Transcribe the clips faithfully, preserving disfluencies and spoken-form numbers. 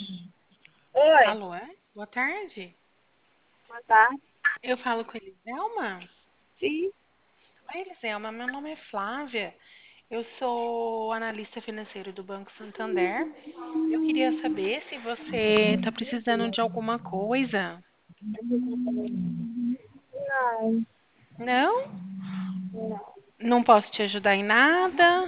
Oi, Alô, é? Boa tarde. boa tarde. Eu falo com a Eliselma? Sim, Oi, Eliselma, meu nome é Flávia. Eu sou analista financeiro do Banco Santander. Eu queria saber se você está precisando de alguma coisa. não, Não? não, Não posso te ajudar em nada?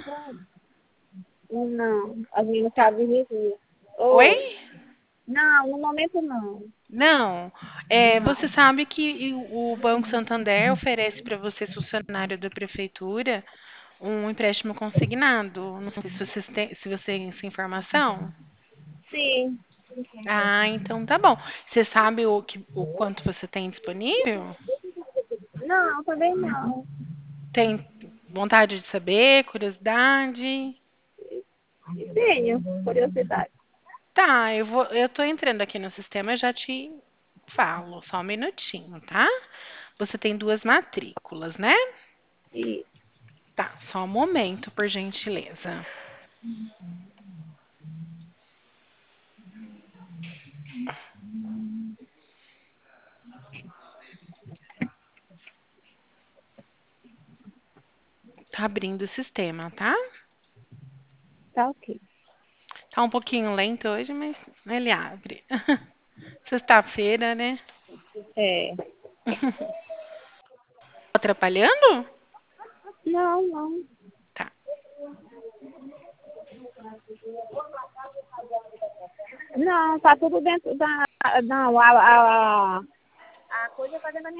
não. A gente não sabe viver. Oi? Oi. Não, no momento não. Não. É, você Não. sabe que o Banco Santander oferece para você, funcionário da prefeitura, um empréstimo consignado. Não sei se você tem, se você tem essa informação. Sim. Ah, então tá bom. Você sabe o que, o quanto você tem disponível? Não, também não. Tem vontade de saber, curiosidade? Tenho curiosidade. Tá, eu vou, eu tô entrando aqui no sistema, eu já te falo, só um minutinho, tá? Você tem duas matrículas, né? E, Tá, só um momento, por gentileza. Tá abrindo o sistema, tá? tá ok. Tá um pouquinho lento hoje, mas ele abre. Sexta-feira, né? É. Atrapalhando? Não, não. Tá. Não, tá tudo dentro da. Não, a, a, a coisa tá dentro da minha